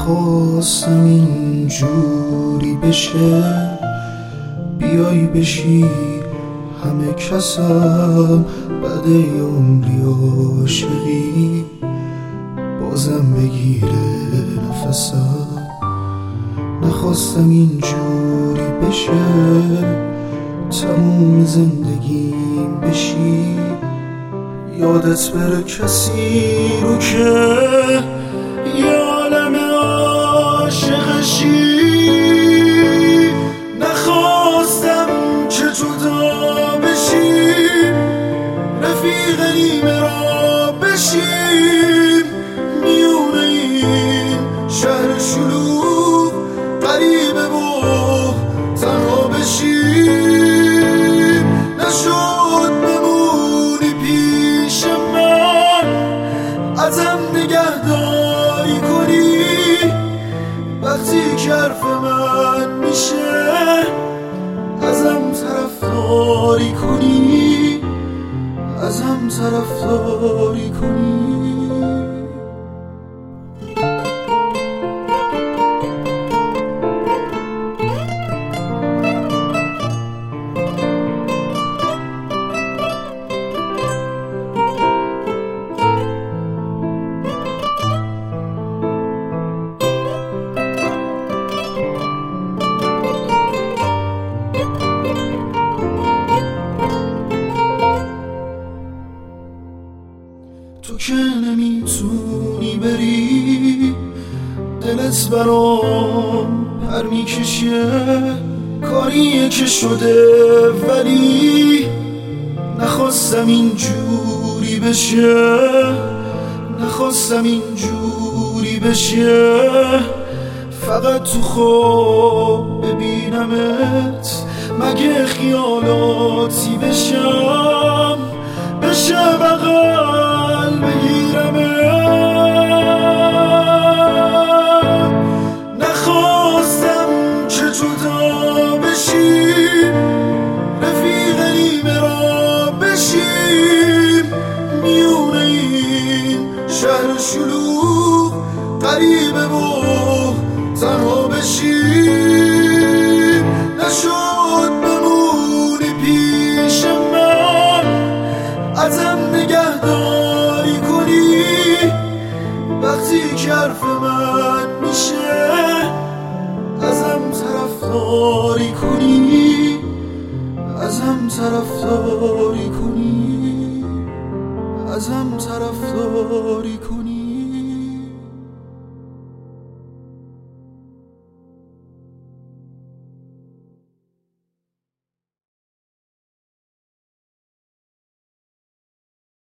نخواستم اینجوری بشه، بیای بشی همه کسم بعد عمری عاشقی بازم بگیره نفسم. نخواستم اینجوری بشه، تموم زندگیم بشی، یادت بره کسی رو که یه عالم عاشقشی. نخواستم که جدا بشیم، رفیق نیمه را بشیم، میونه این شهر شلوغ غریبه و تنها بشیم. نشد بمونی پیش من، ازم نگهداری کنی، وقتی که حرف من میشه ازم طرفداری کنی، ازم طرفداری کنی. تو که نمیتونی بری، دلت برام پر میکشه، کاریه که شده ولی نخواستم اینجوری بشه، نخواستم اینجوری بشه. فقط تو خواب ببینمت، مگه خیالاتی بشم، بشه بغل بگیرمت. نخواستم که جدا بشیم، رفیق نیمه را بشیم، میونه این شهر شلوغ غریبه و تنها بشیم. نشد بمونی پیش من، ازم نگهداری کنی، وقتی که حرف من میشه ازم طرفداری کنی، ازم طرفداری کنی، ازم طرفداری کنی.